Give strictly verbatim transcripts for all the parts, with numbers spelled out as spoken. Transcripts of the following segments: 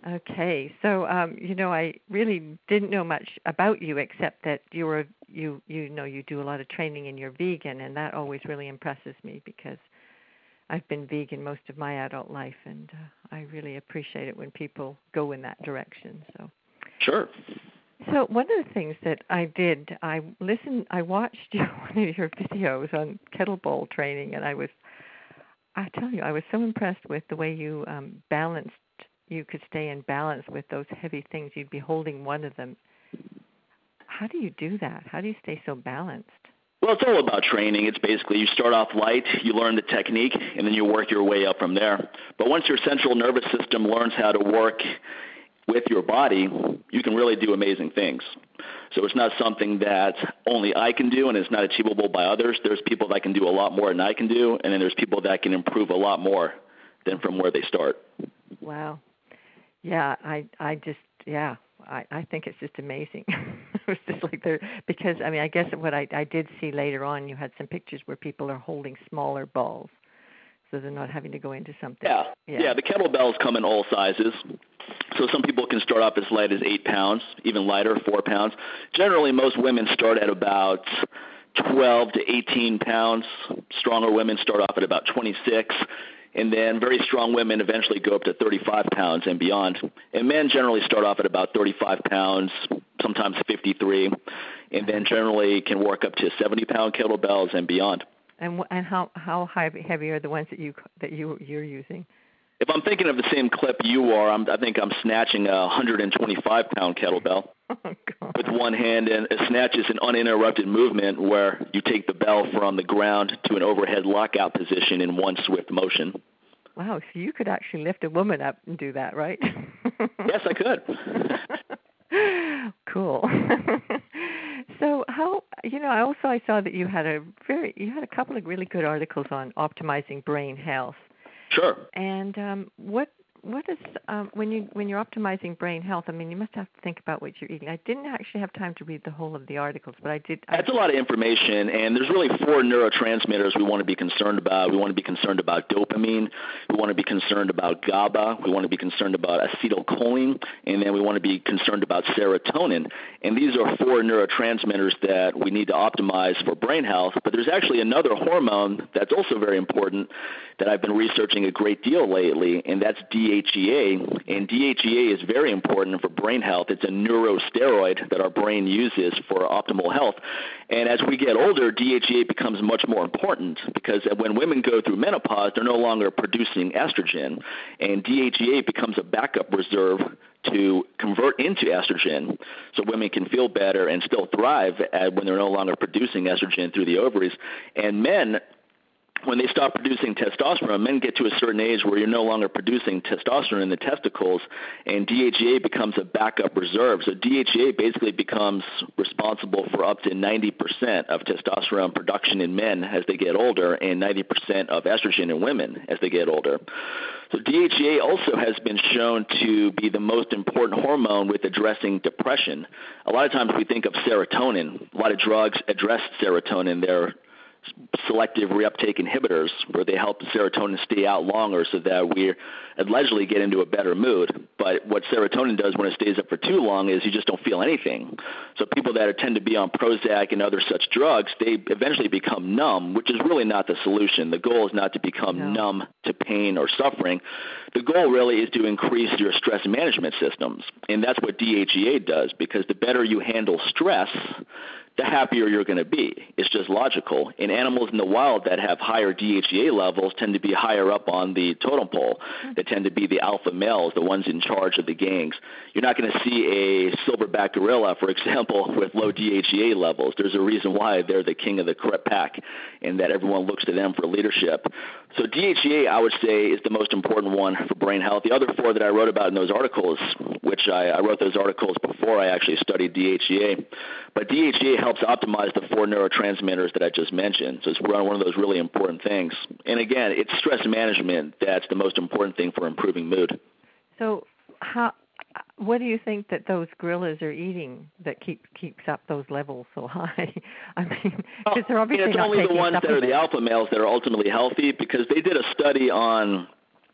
Okay, so um, you know, I really didn't know much about you except that you were you you know you do a lot of training and you're vegan, and that always really impresses me because I've been vegan most of my adult life, and uh, I really appreciate it when people go in that direction. So sure. So one of the things that I did, I listened, I watched your, one of your videos on kettlebell training, and I was, I tell you, I was so impressed with the way you um, balanced. You could stay in balance with those heavy things. You'd be holding one of them. How do you do that? How do you stay so balanced? Well, it's all about training. It's basically you start off light, you learn the technique, and then you work your way up from there. But once your central nervous system learns how to work with your body, you can really do amazing things. So it's not something that only I can do and it's not achievable by others. There's people that can do a lot more than I can do, and then there's people that can improve a lot more than from where they start. Wow. Yeah, I I just, yeah, I, I think it's just amazing. It's just like they're, because, I mean, I guess what I, I did see later on, you had some pictures where people are holding smaller balls, so they're not having to go into something. Yeah, yeah, yeah the kettlebells come in all sizes. So some people can start off as light as eight pounds, even lighter, four pounds. Generally, most women start at about twelve to eighteen pounds. Stronger women start off at about twenty-six. And then very strong women eventually go up to thirty-five pounds and beyond. And men generally start off at about thirty-five pounds, sometimes fifty-three, and then generally can work up to seventy-pound kettlebells and beyond. And and how how heavy, heavy are the ones that you that you you're using? If I'm thinking of the same clip you are, I'm, I think I'm snatching a one hundred twenty-five pound kettlebell oh, with one hand, and a snatch is an uninterrupted movement where you take the bell from the ground to an overhead lockout position in one swift motion. Wow, so you could actually lift a woman up and do that, right? Yes, I could. Cool. So how, you know, I also I saw that you had a very, you had a couple of really good articles on optimizing brain health. Sure. And um, what what is um, when you when you're optimizing brain health? I mean, you must have to think about what you're eating. I didn't actually have time to read the whole of the articles, but I did. I That's a lot of information, and there's really four neurotransmitters we want to be concerned about. We want to be concerned about dopamine. We want to be concerned about GABA. We want to be concerned about acetylcholine, and then we want to be concerned about serotonin. And these are four neurotransmitters that we need to optimize for brain health. But there's actually another hormone that's also very important that I've been researching a great deal lately, and that's D H E A. And D H E A is very important for brain health. It's a neurosteroid that our brain uses for optimal health. And as we get older, D H E A becomes much more important because when women go through menopause, they're no longer producing estrogen, and D H E A becomes a backup reserve to convert into estrogen so women can feel better and still thrive when they're no longer producing estrogen through the ovaries. And men, when they stop producing testosterone, men get to a certain age where you're no longer producing testosterone in the testicles, and D H E A becomes a backup reserve. So D H E A basically becomes responsible for up to ninety percent of testosterone production in men as they get older and ninety percent of estrogen in women as they get older. So D H E A also has been shown to be the most important hormone with addressing depression. A lot of times we think of serotonin. A lot of drugs address serotonin. They're selective reuptake inhibitors where they help the serotonin stay out longer so that we allegedly get into a better mood. But what serotonin does when it stays up for too long is you just don't feel anything. So people that tend to be on Prozac and other such drugs, they eventually become numb, which is really not the solution. The goal is not to become no. numb to pain or suffering. The goal really is to increase your stress management systems, and that's what D H E A does, because the better you handle stress, the happier you're going to be. It's just logical. And animals in the wild that have higher D H E A levels tend to be higher up on the totem pole. They tend to be the alpha males, the ones in charge of the gangs. You're not going to see a silverback gorilla, for example, with low D H E A levels. There's a reason why they're the king of the pack and that everyone looks to them for leadership. So D H E A, I would say, is the most important one for brain health. The other four that I wrote about in those articles, which I, I wrote those articles before I actually studied D H E A, but D H E A helps optimize the four neurotransmitters that I just mentioned. So it's one of those really important things. And again, it's stress management that's the most important thing for improving mood. So how, what do you think that those gorillas are eating that keep, keeps up those levels so high? I mean, because they're obviously it's not only taking the ones that are the supplements. alpha males that are ultimately healthy, because they did a study on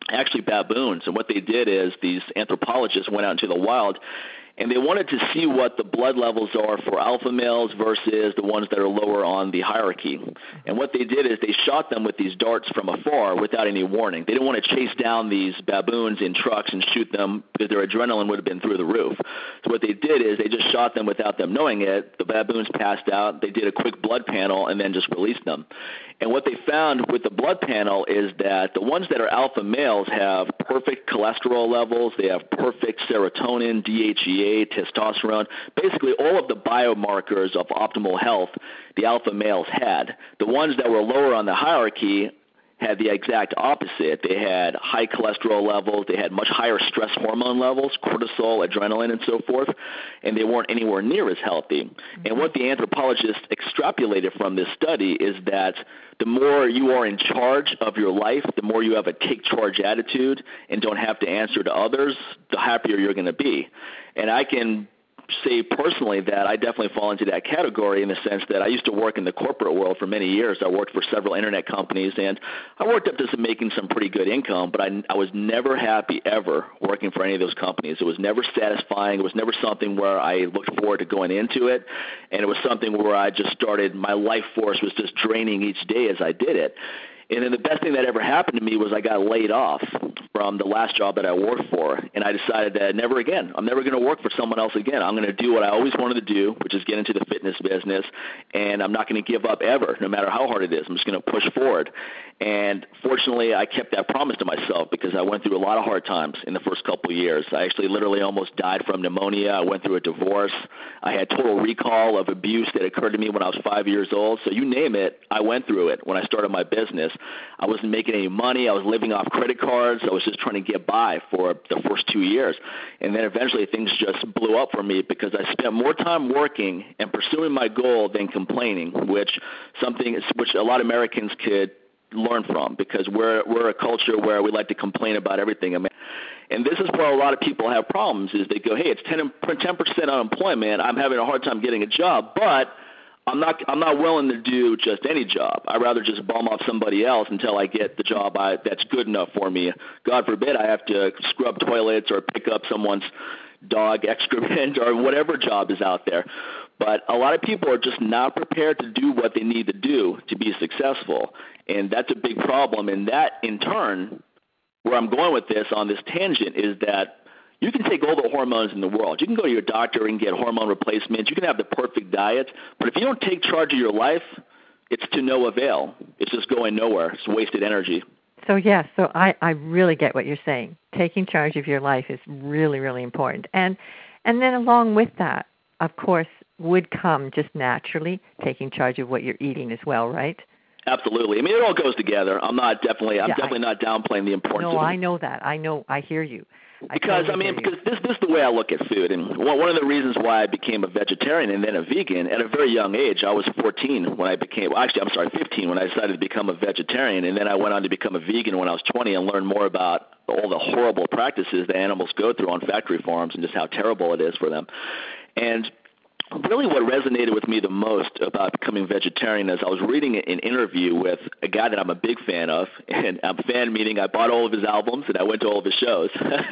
actually baboons. And what they did is these anthropologists went out into the wild, and they wanted to see what the blood levels are for alpha males versus the ones that are lower on the hierarchy. And what they did is they shot them with these darts from afar without any warning. They didn't want to chase down these baboons in trucks and shoot them because their adrenaline would have been through the roof. So what they did is they just shot them without them knowing it. The baboons passed out. They did a quick blood panel and then just released them. And what they found with the blood panel is that the ones that are alpha males have perfect cholesterol levels. They have perfect serotonin, D H E A, testosterone, basically all of the biomarkers of optimal health the alpha males had. The ones that were lower on the hierarchy had the exact opposite. They had high cholesterol levels, they had much higher stress hormone levels, cortisol, adrenaline, and so forth, and they weren't anywhere near as healthy. Mm-hmm. And what the anthropologists extrapolated from this study is that the more you are in charge of your life, the more you have a take-charge attitude and don't have to answer to others, the happier you're going to be. And I can say personally that I definitely fall into that category in the sense that I used to work in the corporate world for many years. I worked for several internet companies, and I worked up to some, making some pretty good income, but I, I was never happy ever working for any of those companies. It was never satisfying. It was never something where I looked forward to going into it, and it was something where I just started, my life force was just draining each day as I did it. And then the best thing that ever happened to me was I got laid off from the last job that I worked for, and I decided that never again. I'm never going to work for someone else again. I'm going to do what I always wanted to do, which is get into the fitness business, and I'm not going to give up ever, no matter how hard it is. I'm just going to push forward. And fortunately, I kept that promise to myself because I went through a lot of hard times in the first couple of years. I actually literally almost died from pneumonia. I went through a divorce. I had total recall of abuse that occurred to me when I was five years old. So you name it, I went through it when I started my business. I wasn't making any money. I was living off credit cards. I was just trying to get by for the first two years. And then eventually things just blew up for me because I spent more time working and pursuing my goal than complaining, which something which a lot of Americans could learn from because we're we're a culture where we like to complain about everything. I mean, and this is where a lot of people have problems is they go, hey, it's ten percent unemployment. I'm having a hard time getting a job, but I'm not I'm not willing to do just any job. I'd rather just bum off somebody else until I get the job I, that's good enough for me. God forbid I have to scrub toilets or pick up someone's dog excrement or whatever job is out there. But a lot of people are just not prepared to do what they need to do to be successful, and that's a big problem. And that, in turn, where I'm going with this on this tangent is that you can take all the hormones in the world. You can go to your doctor and get hormone replacements. You can have the perfect diet. But if you don't take charge of your life, it's to no avail. It's just going nowhere. It's wasted energy. So, yes, so I, I really get what you're saying. Taking charge of your life is really, really important. And and then along with that, of course, would come just naturally taking charge of what you're eating as well, right? Absolutely. I mean, it all goes together. I'm not definitely, I'm yeah, definitely I, not downplaying the importance no, of it. No, I know that. I know. I hear you. Because, I, totally I mean, because this, this is the way I look at food. And one of the reasons why I became a vegetarian and then a vegan at a very young age, I was fourteen when I became, well, actually, I'm sorry, fifteen when I decided to become a vegetarian. And then I went on to become a vegan when I was twenty and learned more about all the horrible practices that animals go through on factory farms and just how terrible it is for them. And really what resonated with me the most about becoming vegetarian is I was reading an interview with a guy that I'm a big fan of, and I'm fan meaning I bought all of his albums and I went to all of his shows.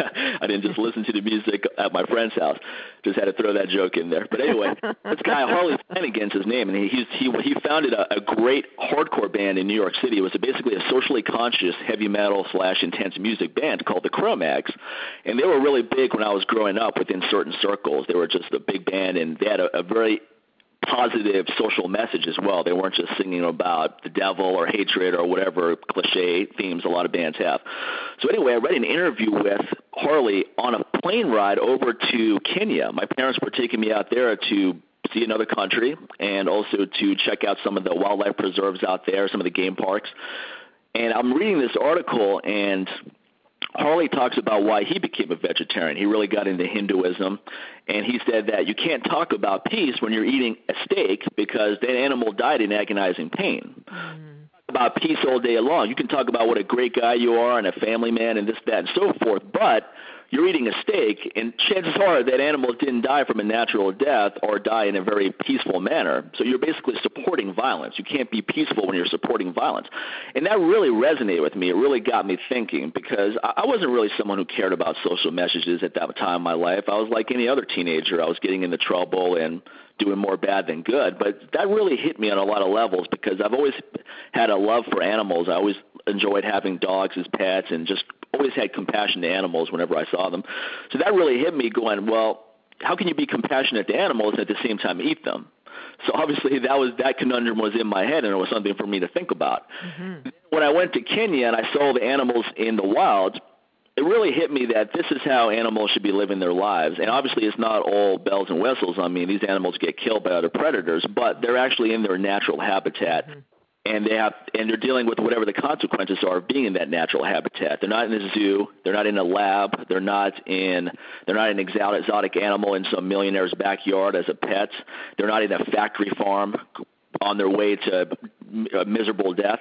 I didn't just listen to the music at my friend's house. Just had to throw that joke in there. But anyway, this guy, Harley Flanagan's his name, and he he he founded a, a great hardcore band in New York City. It was a, basically a socially conscious heavy metal slash intense music band called the Cro-Mags, and they were really big when I was growing up within certain circles. They were just a big band, and they had a, a very positive social message as well. They weren't just singing about the devil or hatred or whatever cliche themes a lot of bands have. So anyway, I read an interview with Harley on a plane ride over to Kenya. My parents were taking me out there to see another country and also to check out some of the wildlife preserves out there, some of the game parks. And I'm reading this article, and Harley talks about why he became a vegetarian. He really got into Hinduism, and he said that you can't talk about peace when you're eating a steak because that animal died in agonizing pain. Mm. About peace all day long. You can talk about what a great guy you are and a family man and this, that, and so forth, but you're eating a steak, and chances are that animals didn't die from a natural death or die in a very peaceful manner. So you're basically supporting violence. You can't be peaceful when you're supporting violence. And that really resonated with me. It really got me thinking, because I wasn't really someone who cared about social messages at that time in my life. I was like any other teenager. I was getting into trouble and doing more bad than good. But that really hit me on a lot of levels, because I've always had a love for animals. I always enjoyed having dogs as pets and just always had compassion to animals whenever I saw them. So that really hit me going, well, how can you be compassionate to animals and at the same time eat them? So obviously that was that conundrum was in my head, and it was something for me to think about. Mm-hmm. When I went to Kenya and I saw the animals in the wild, it really hit me that this is how animals should be living their lives. And obviously it's not all bells and whistles. I mean, these animals get killed by other predators, but they're actually in their natural habitat. Mm-hmm. And they have, and they're dealing with whatever the consequences are of being in that natural habitat. They're not in a zoo. They're not in a lab. They're not in. They're not an exotic animal in some millionaire's backyard as a pet. They're not in a factory farm on their way to a miserable death.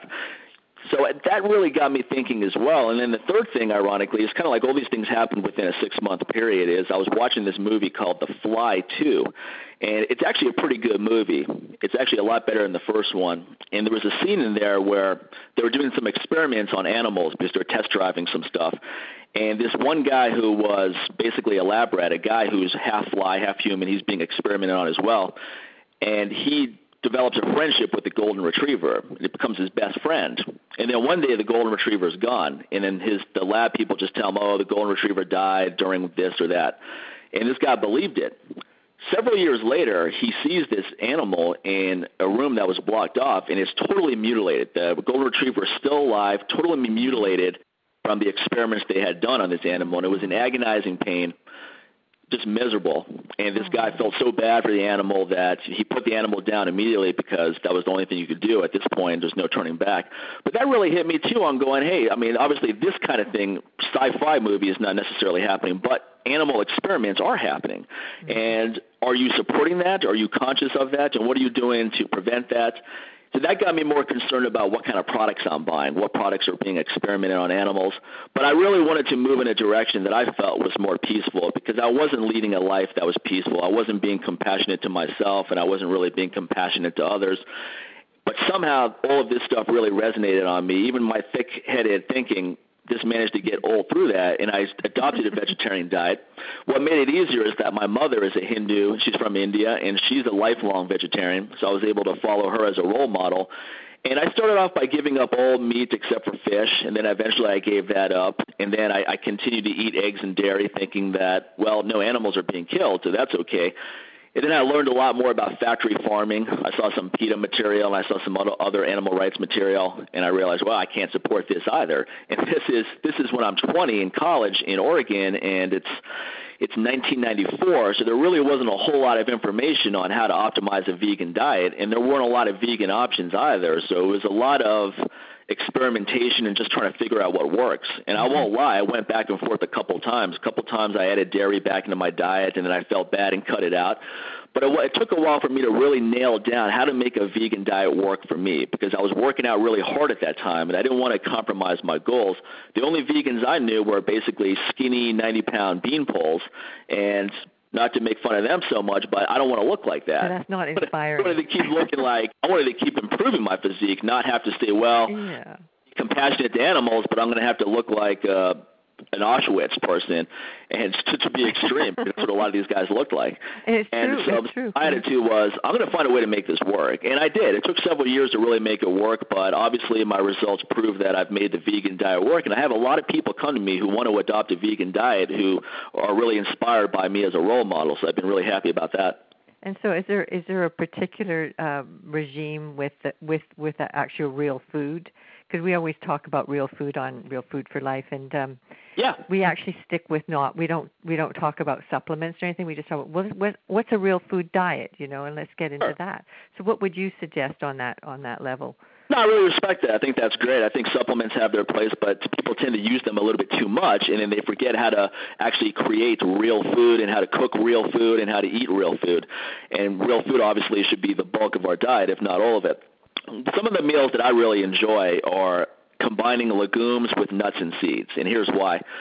So that really got me thinking as well. And then the third thing, ironically, is kind of like all these things happened within a six-month period, is I was watching this movie called The Fly two, and it's actually a pretty good movie. It's actually a lot better than the first one. And there was a scene in there where they were doing some experiments on animals because they were test driving some stuff. And this one guy who was basically a lab rat, a guy who's half fly, half human, he's being experimented on as well. And he develops a friendship with the golden retriever. It becomes his best friend. And then one day the golden retriever is gone, and then his the lab people just tell him, oh, the golden retriever died during this or that. And this guy believed it. Several years later, he sees this animal in a room that was blocked off, and it's totally mutilated. The golden retriever is still alive, totally mutilated from the experiments they had done on this animal, and it was in agonizing pain, just miserable. And this guy felt so bad for the animal that he put the animal down immediately, because that was the only thing you could do at this point. There's no turning back. But that really hit me too on going, hey, I mean, obviously this kind of thing, sci-fi movie is not necessarily happening, but animal experiments are happening. Mm-hmm. And are you supporting that? Are you conscious of that? And what are you doing to prevent that? So that got me more concerned about what kind of products I'm buying, what products are being experimented on animals. But I really wanted to move in a direction that I felt was more peaceful, because I wasn't leading a life that was peaceful. I wasn't being compassionate to myself, and I wasn't really being compassionate to others. But somehow all of this stuff really resonated on me. Even my thick-headed thinking just managed to get all through that, and I adopted a vegetarian diet. What made it easier is that my mother is a Hindu. She's from India, and she's a lifelong vegetarian, so I was able to follow her as a role model. And I started off by giving up all meat except for fish, and then eventually I gave that up. And then I, I continued to eat eggs and dairy, thinking that, well, no animals are being killed, so that's okay. And then I learned a lot more about factory farming. I saw some PETA material, and I saw some other animal rights material, and I realized, well, I can't support this either. And this is this is when I'm twenty in college in Oregon, and it's it's nineteen ninety-four, so there really wasn't a whole lot of information on how to optimize a vegan diet, and there weren't a lot of vegan options either. So it was a lot of experimentation and just trying to figure out what works. And I won't lie, I went back and forth a couple times. A couple times I added dairy back into my diet, and then I felt bad and cut it out. But it, it took a while for me to really nail down how to make a vegan diet work for me, because I was working out really hard at that time, and I didn't want to compromise my goals. The only vegans I knew were basically skinny ninety-pound beanpoles, and not to make fun of them so much, but I don't want to look like that. But that's not inspiring. I wanted to keep looking like, I wanted to keep improving my physique, not have to say, well, yeah. compassionate to animals, but I'm going to have to look like uh, an Auschwitz person, and to, to be extreme. That's what a lot of these guys looked like. It's and true. so it's true. my attitude was, I'm going to find a way to make this work. And I did. It took several years to really make it work, but obviously my results prove that I've made the vegan diet work. And I have a lot of people come to me who want to adopt a vegan diet who are really inspired by me as a role model. So I've been really happy about that. And so, is there is there a particular uh, regime with the, with with the actual real food? Because we always talk about real food on Real Food for Life, and um, yeah, we actually stick with not. We don't we don't talk about supplements or anything. We just talk about what, what what's a real food diet, you know, and let's get into sure. that. So, what would you suggest on that on that level? No, I really respect that. I think that's great. I think supplements have their place, but people tend to use them a little bit too much, and then they forget how to actually create real food and how to cook real food and how to eat real food. And real food obviously should be the bulk of our diet, if not all of it. Some of the meals that I really enjoy are combining legumes with nuts and seeds, and here's why.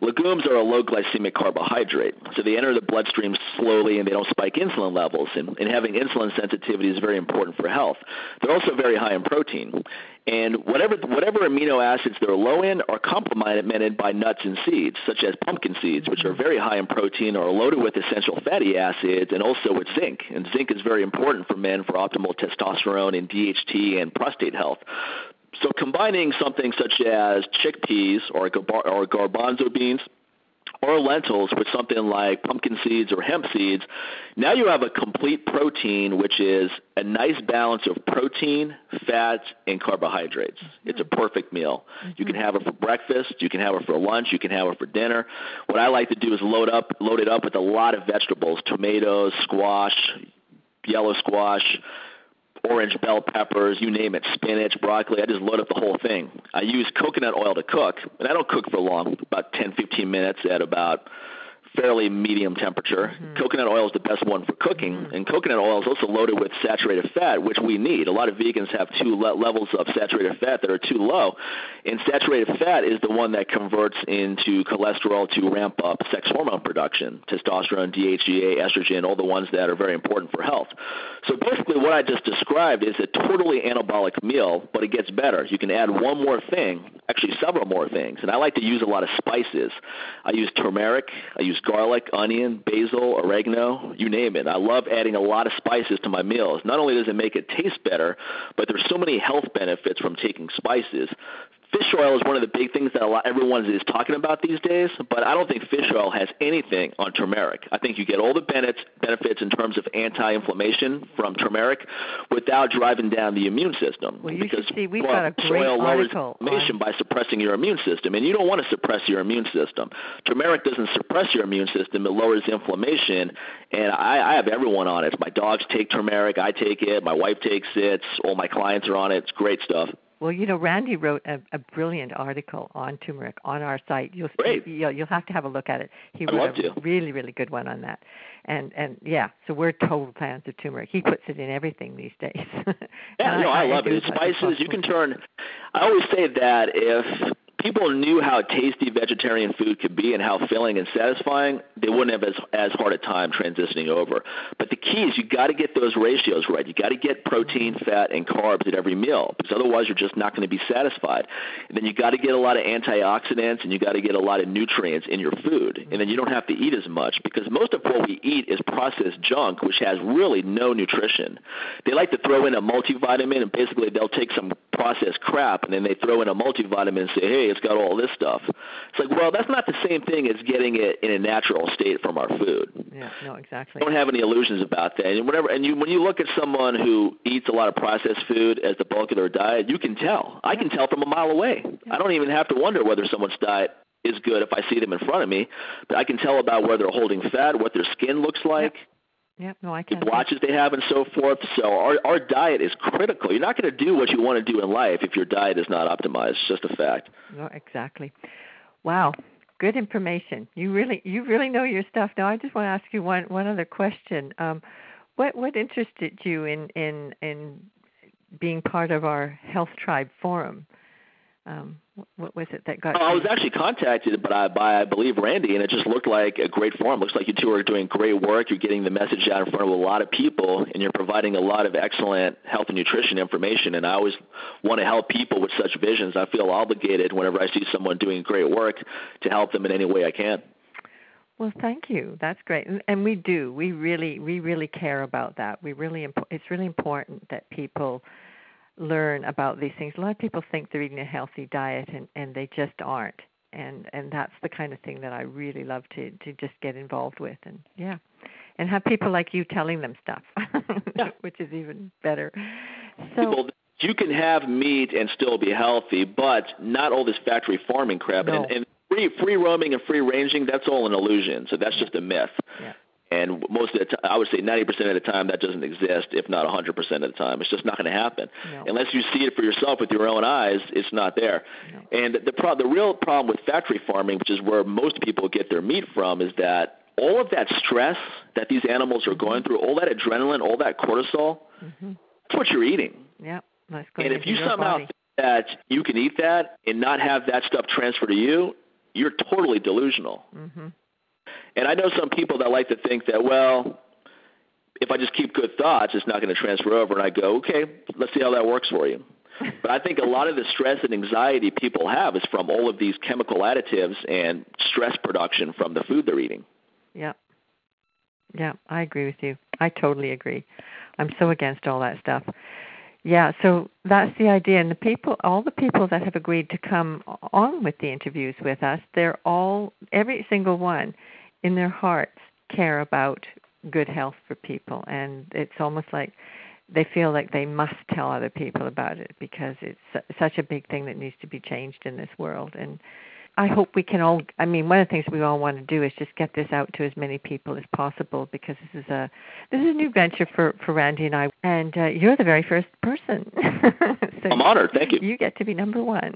Legumes are a low glycemic carbohydrate, so they enter the bloodstream slowly and they don't spike insulin levels, and, and having insulin sensitivity is very important for health. They're also very high in protein, and whatever whatever amino acids they're low in are complemented by nuts and seeds, such as pumpkin seeds, which are very high in protein, are loaded with essential fatty acids, and also with zinc. And zinc is very important for men for optimal testosterone and D H T and prostate health. So combining something such as chickpeas or, gar- or garbanzo beans or lentils with something like pumpkin seeds or hemp seeds, now you have a complete protein, which is a nice balance of protein, fats, and carbohydrates. Mm-hmm. It's a perfect meal. Mm-hmm. You can have it for breakfast. You can have it for lunch. You can have it for dinner. What I like to do is load up, load it up with a lot of vegetables, tomatoes, squash, yellow squash, orange bell peppers, you name it, spinach, broccoli. I just load up the whole thing. I use coconut oil to cook, and I don't cook for long, about ten, fifteen minutes at about fairly medium temperature. Mm-hmm. Coconut oil is the best one for cooking, mm-hmm. and coconut oil is also loaded with saturated fat, which we need. A lot of vegans have two le- levels of saturated fat that are too low, and saturated fat is the one that converts into cholesterol to ramp up sex hormone production, testosterone, D H E A, estrogen, all the ones that are very important for health. So basically what I just described is a totally anabolic meal, but it gets better. You can add one more thing, actually several more things, and I like to use a lot of spices. I use turmeric, I use garlic, onion, basil, oregano, you name it. I love adding a lot of spices to my meals. Not only does it make it taste better, but there's so many health benefits from taking spices. Fish oil is one of the big things that a lot, everyone is talking about these days, but I don't think fish oil has anything on turmeric. I think you get all the benefits, benefits in terms of anti-inflammation from turmeric without driving down the immune system. Well, you because should see, we've got a great oil lowers article inflammation on... by suppressing your immune system, and you don't want to suppress your immune system. Turmeric doesn't suppress your immune system. It lowers inflammation, and I, I have everyone on it. My dogs take turmeric. I take it. My wife takes it. All my clients are on it. It's great stuff. Well, you know, Randy wrote a, a brilliant article on turmeric on our site. You'll, Great. You'll, you'll have to have a look at it. He I'd wrote love a to. really, really good one on that. And, and yeah, so we're total fans of turmeric. He puts it in everything these days. Yeah, no, I, I love I it. Spices, you can turn – I always say that if – people knew how tasty vegetarian food could be and how filling and satisfying, they wouldn't have as as hard a time transitioning over. But the key is you got to get those ratios right. You got to get protein, fat, and carbs at every meal, because otherwise you're just not going to be satisfied. And then you got to get a lot of antioxidants, and you got to get a lot of nutrients in your food. And then you don't have to eat as much, because most of what we eat is processed junk, which has really no nutrition. They like to throw in a multivitamin, and basically they'll take some processed crap, and then they throw in a multivitamin and say, hey, it's got all this stuff. It's like, well, that's not the same thing as getting it in a natural state from our food. Yeah, no, exactly. Don't have any illusions about that. And whenever, and you, when you look at someone who eats a lot of processed food as the bulk of their diet, you can tell. I can tell from a mile away. Yeah. I don't even have to wonder whether someone's diet is good if I see them in front of me, but I can tell about where they're holding fat, what their skin looks like. Yep. Yep, no, I can. The blotches they have and so forth. So our, our diet is critical. You're not going to do what you want to do in life if your diet is not optimized. It's just a fact. No, exactly. Wow, good information. You really, you really know your stuff. Now, I just want to ask you one, one other question. Um, what, what interested you in, in, in being part of our Health Tribe forum? Um, what was it that got? Oh, I was actually contacted by, by, I believe, Randy, and it just looked like a great forum. Looks like you two are doing great work. You're getting the message out in front of a lot of people, and you're providing a lot of excellent health and nutrition information. And I always want to help people with such visions. I feel obligated whenever I see someone doing great work to help them in any way I can. Well, thank you. That's great, and, and we do. We really, we really care about that. We really, imp- it's really important that people learn about these things. A lot of people think they're eating a healthy diet, and, and they just aren't. And and that's the kind of thing that I really love to, to just get involved with. And yeah, and have people like you telling them stuff, yeah. which is even better. So people, you can have meat and still be healthy, but not all this factory farming crap. No. And, and free free roaming and free ranging, that's all an illusion. So that's just a myth. Yeah. And most of the time, I would say ninety percent of the time, that doesn't exist, if not one hundred percent of the time. It's just not going to happen. No. Unless you see it for yourself with your own eyes, it's not there. No. And the, pro- the real problem with factory farming, which is where most people get their meat from, is that all of that stress that these animals are going through, all that adrenaline, all that cortisol, mm-hmm. that's what you're eating. Yeah, that's going and if you somehow body. think that you can eat that and not have that stuff transfer to you, you're totally delusional. Mm-hmm. And I know some people that like to think that, well, if I just keep good thoughts, it's not going to transfer over. And I go, okay, let's see how that works for you. But I think a lot of the stress and anxiety people have is from all of these chemical additives and stress production from the food they're eating. Yeah. Yeah, I agree with you. I totally agree. I'm so against all that stuff. Yeah, so that's the idea. And the people, all the people that have agreed to come on with the interviews with us, they're all, every single one in their hearts care about good health for people. And it's almost like they feel like they must tell other people about it because it's such a big thing that needs to be changed in this world. And I hope we can all, I mean, one of the things we all want to do is just get this out to as many people as possible because this is a this is a new venture for, for Randy and I. And uh, you're the very first person. So I'm honored. Thank you. You get to be number one.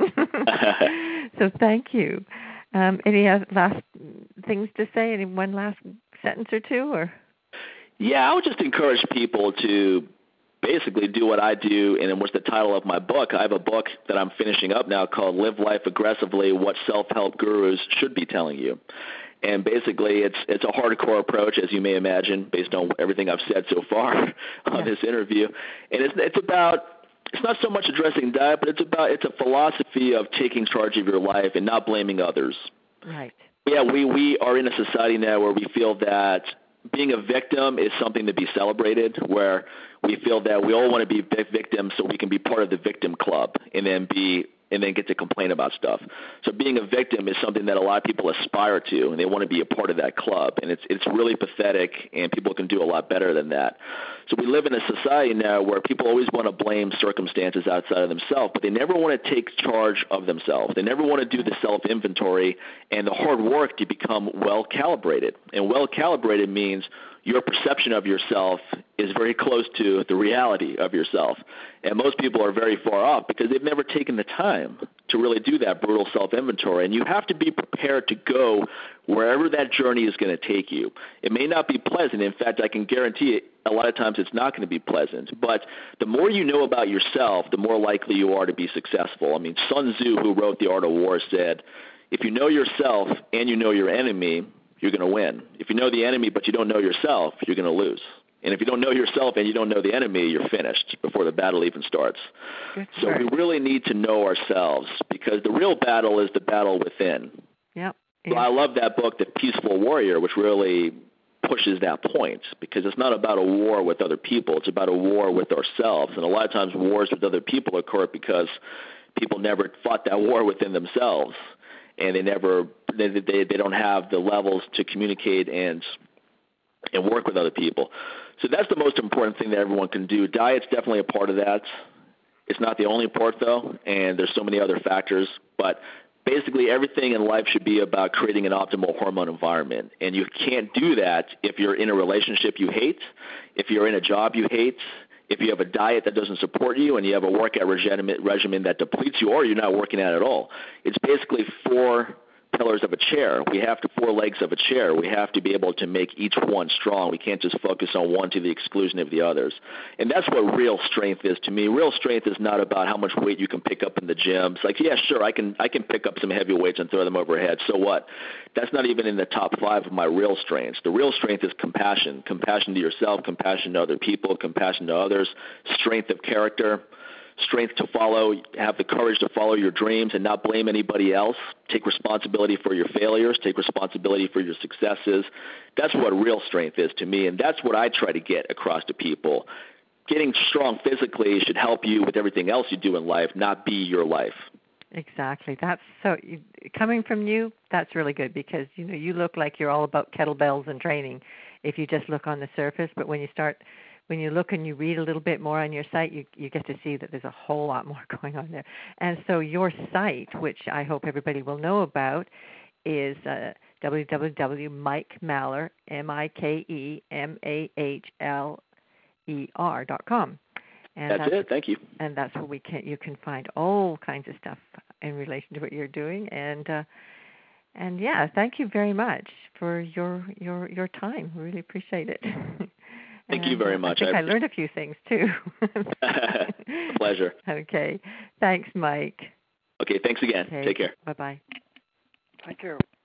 So thank you. Um, any last things to say? Any one last sentence or two? Or Yeah, I would just encourage people to basically do what I do, and what's the title of my book. I have a book that I'm finishing up now called Live Life Aggressively, What Self-Help Gurus Should Be Telling You. And basically it's it's a hardcore approach, as you may imagine, based on everything I've said so far on yeah. this interview. And it's it's about, it's not so much addressing diet, but it's about, it's a philosophy of taking charge of your life and not blaming others. Right. Yeah, we, we are in a society now where we feel that being a victim is something to be celebrated, where we feel that we all want to be victims so we can be part of the victim club and then be and then get to complain about stuff. So being a victim is something that a lot of people aspire to, and they want to be a part of that club. And it's it's really pathetic, and people can do a lot better than that. So we live in a society now where people always want to blame circumstances outside of themselves, but they never want to take charge of themselves. They never want to do the self-inventory and the hard work to become well-calibrated. And well-calibrated means your perception of yourself is very close to the reality of yourself. And most people are very far off because they've never taken the time to really do that brutal self-inventory. And you have to be prepared to go wherever that journey is going to take you. It may not be pleasant. In fact, I can guarantee it, a lot of times it's not going to be pleasant. But the more you know about yourself, the more likely you are to be successful. I mean, Sun Tzu, who wrote The Art of War, said, if you know yourself and you know your enemy, you're going to win. If you know the enemy but you don't know yourself, you're going to lose. And if you don't know yourself and you don't know the enemy, you're finished before the battle even starts. Good so word. we really need to know ourselves because the real battle is the battle within. Yep. So I love that book, The Peaceful Warrior, which really pushes that point because it's not about a war with other people. It's about a war with ourselves. And a lot of times wars with other people occur because people never fought that war within themselves. And they never, they, they they don't have the levels to communicate and and work with other people. So that's the most important thing that everyone can do. Diet's definitely a part of that. It's not the only part, though, and there's so many other factors. But basically everything in life should be about creating an optimal hormone environment. And you can't do that if you're in a relationship you hate, if you're in a job you hate, if you have a diet that doesn't support you and you have a workout regimen, regimen that depletes you or you're not working out at all. It's basically four pillars of a chair. We have to four legs of a chair. We have to be able to make each one strong. We can't just focus on one to the exclusion of the others. And that's what real strength is to me. Real strength is not about how much weight you can pick up in the gym. It's like, yeah, sure, I can I can pick up some heavy weights and throw them overhead. So what? That's not even in the top five of my real strengths. The real strength is compassion. Compassion to yourself, compassion to other people, compassion to others, strength of character, strength to follow, have the courage to follow your dreams and not blame anybody else. Take responsibility for your failures. Take responsibility for your successes. That's what real strength is to me, and that's what I try to get across to people. Getting strong physically should help you with everything else you do in life, not be your life. Exactly. That's so coming from you, that's really good because you know you look like you're all about kettlebells and training if you just look on the surface, but when you start When you look and you read a little bit more on your site, you, you get to see that there's a whole lot more going on there. And so your site, which I hope everybody will know about, is uh, w w w dot mike mahler, M I K E M A H L E R dot com. And that's, that's it. Thank you. And that's where we can you can find all kinds of stuff in relation to what you're doing. And uh, and yeah, thank you very much for your your your time. We really appreciate it. Thank you very much. I think I, I learned a few things, too. A pleasure. Okay. Thanks, Mike. Okay, thanks again. Okay. Take care. Bye-bye. Take care.